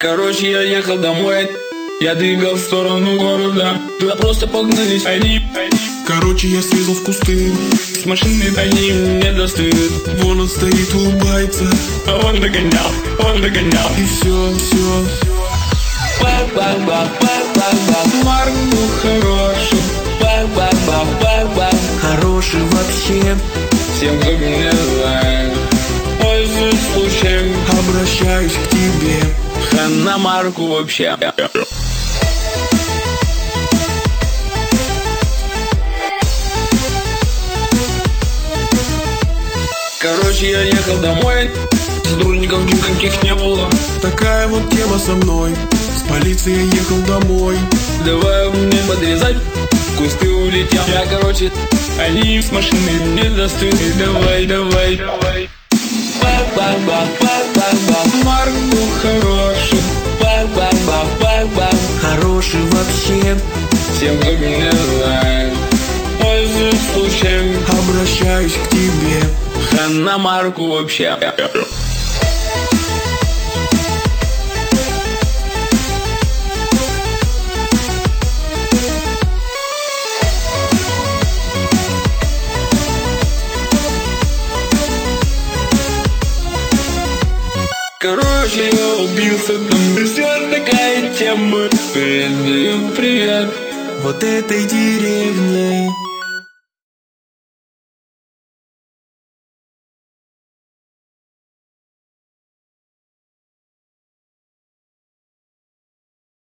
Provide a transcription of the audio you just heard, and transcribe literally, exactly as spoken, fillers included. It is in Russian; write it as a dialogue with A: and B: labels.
A: Короче, я ехал домой, я двигал в сторону города. Туда просто погнались они.
B: Короче, я срезал в кусты.
A: С машины они не достают.
B: Вон он стоит, улыбается,
A: а он догонял, он догонял.
B: и все, все.
A: Ба-ба-ба-ба-ба-ба. Марк был хороший. Ба-ба-ба-ба-ба.
B: Хороший вообще.
A: Всем, кто меня знает, пользуюсь случаем,
B: Обращаюсь к тебе.
A: хана Марку вообще. Короче, я ехал домой, сотрудников никаких не было.
B: Такая вот тема со мной. С полицией ехал домой.
A: Давай мне подрезать, в кусты улетел. Я, короче, они с машины не достают. Давай, давай, давай. Ба-ба-ба-ба-ба-ба. Марк был хороший. Ба-ба-ба-ба-ба.
B: Хороший вообще.
A: Всем, кто меня знает, пользуюсь случаем,
B: Обращаюсь к тебе.
A: хана Марку вообще. Короче, я убился там. Все такая тема. Передаю привет
B: Вот этой деревне.